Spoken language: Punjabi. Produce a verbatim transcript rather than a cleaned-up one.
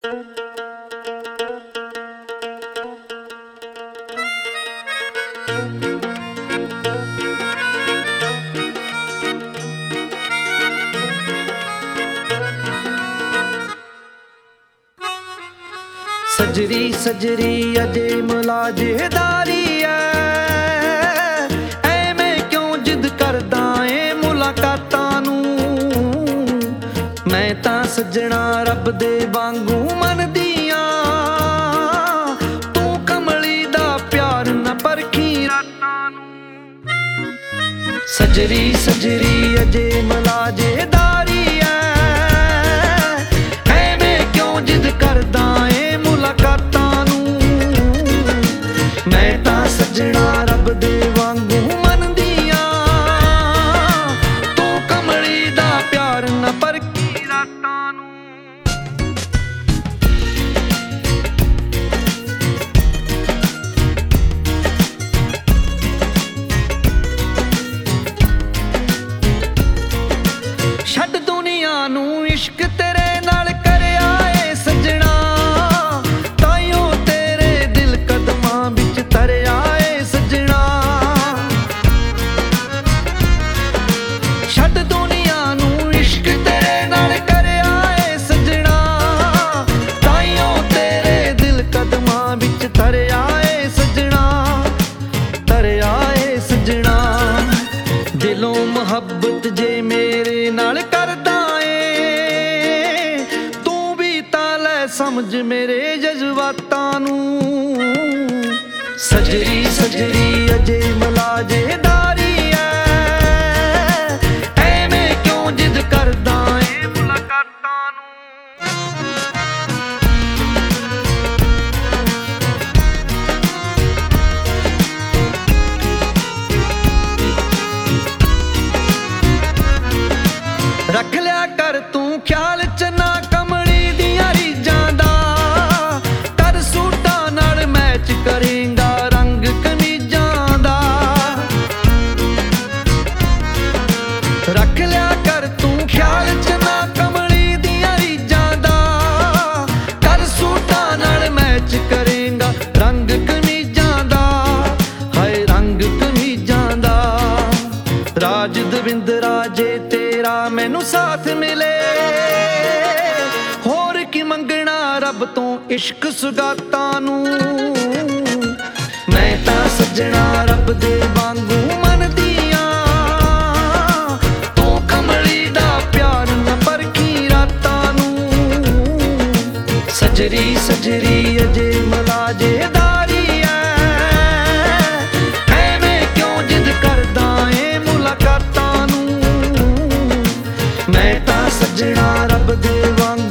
ਸਜਰੀ ਸਜਰੀ ਅਜੇ ਮੁਲਾਜੇਦਾਰੀ ਐ, ਐਵੇਂ ਕਿਉਂ ਜਿੱਦ ਕਰਦਾ ਏ ਮੁਲਾਕਾਤਾਂ ਨੂੰ। ਮੈਂ ਤਾਂ ਸੱਜਣਾ ਰੱਬ ਦੇ ਵਾਂਗੂ ਮੰਨਦੀਆਂ, ਤੂੰ ਕਮਲੀ ਦਾ ਪਿਆਰ ਨਾ ਪਰਖੀ ਰਾਤਾਂ ਨੂੰ। ਸਜਰੀ ਸਜਰੀ ਅਜੇ ਮੁਲਾਜੇਦਾਰੀ ਐ, ਐਵੇਂ ਕਿਉਂ ਜਿੱਦ ਕਰਦਾ ਏ ਮੁਲਾਕਾਤਾਂ ਨੂੰ। ਮੈਂ ਤਾਂ ਸੱਜਣਾ ਰੱਬ ਦੇ ਵਾਂਗੂ ਮੰਨਦੀਆਂ, ਤੂੰ ਕਮਲੀ ਦਾ ਪਿਆਰ ਨਾ ਪਰਖੀ ਰਾਤਾਂ ਨੂੰ। ਛੱਡ ਦੁਨੀਆ ਨੂੰ ਇਸ਼ਕ ਤੇਰੇ ਨਾਲ ਕਰਿਆ ਏ ਸੱਜਣਾ, ਤਾਈਓ ਤੇਰੇ ਦਿਲ ਕਦਮਾਂ ਵਿੱਚ ਧਰਿਆ ਏ ਸੱਜਣਾ। ਛੱਡ ਦੁਨੀਆ ਨੂੰ ਇਸ਼ਕ ਤੇਰੇ ਨਾਲ ਕਰਿਆ ਏ ਸੱਜਣਾ, ਤਾਈਓ ਤੇਰੇ ਦਿਲ ਕਦਮਾਂ ਵਿੱਚ ਧਰਿਆ ਏ ਸੱਜਣਾ, ਧਰਿਆ ਏ ਸੱਜਣਾ। ਦਿਲੋਂ ਮੁਹੱਬਤ ਜੇ ਮੇਰੇ ਨਾਲ ਕਰਦਾ ਏ, ਤੂੰ ਵੀ ਤਾਂ ਲੈ ਸਮਝ ਮੇਰੇ ਜਜ਼ਬਾਤਾਂ ਨੂੰ। ਸਜਰੀ ਸਜਰੀ ਅਜੇ ਮੁਲਾਜੇਦਾਰੀ ਐ, ਐਵੇਂ ਕਿਉਂ ਜਿੱਦ ਕਰਦਾ ਏ ਮੁਲਾਕਾਤਾਂ ਨੂੰ। ਰੱਖ ਲਿਆ ਕਰ ਤੂੰ ਖਿਆਲ ਚ ਨਾ ਕਮਲੀ ਦੀਆਂ ਰੀਝਾਂ ਦਾ, ਕਰ ਸੂਟਾਂ ਨਾਲ ਮੈਚ ਕਰੇਂਗਾ ਰੰਗ ਕਮੀਜ਼ਾਂ ਦਾ। ਰੱਖ ਲਿਆ ਕਰ ਤੂੰ ਖਿਆਲ ਚ ਨਾ ਕਮਲੀ ਦੀਆਂ ਰੀਝਾਂ ਦਾ, ਕਰ ਸੂਟਾਂ ਨਾਲ ਮੈਚ ਕਰੇਂਗਾ ਰੰਗ ਕਮੀਜ਼ਾਂ ਦਾ, ਹਾਏ ਰੰਗ ਕਮੀਜ਼ਾਂ ਦਾ। ਰਾਜ ਦਵਿੰਦਰਾ ਜੇ ਤੇਰਾ ਮੈਨੂੰ ਸਾਥ ਮਿਲੇ, ਹੋਰ ਕੀ ਮੰਗਣਾ ਰੱਬ ਤੋਂ ਇਸ਼ਕ ਸੁਗਾਤਾਂ ਨੂੰ। ਮੈਂ ਤਾਂ ਸੱਜਣਾ ਰੱਬ ਦੇ ਵਾਂਗੂ ਮੰਨਦੀਆਂ, ਤੂੰ ਕਮਲੀ ਦਾ ਪਿਆਰ ਨਾ ਪਰਖੀ ਰਾਤਾਂ ਨੂੰ। ਸਜਰੀ ਸਜਰੀ ਅਜੇ ਮੁਲਾਜੇਦਾਰੀ ਐ, ਐਵੇਂ ਕਿਉਂ ਜਿੱਦ ਕਰਦਾ ਏ ਮੁਲਾਕਾਤਾਂ ਨੂੰ। ਮੈਂ ਤਾਂ ਸੱਜਣਾ ਰੱਬ ਦੇ ਵਾਂਗੂ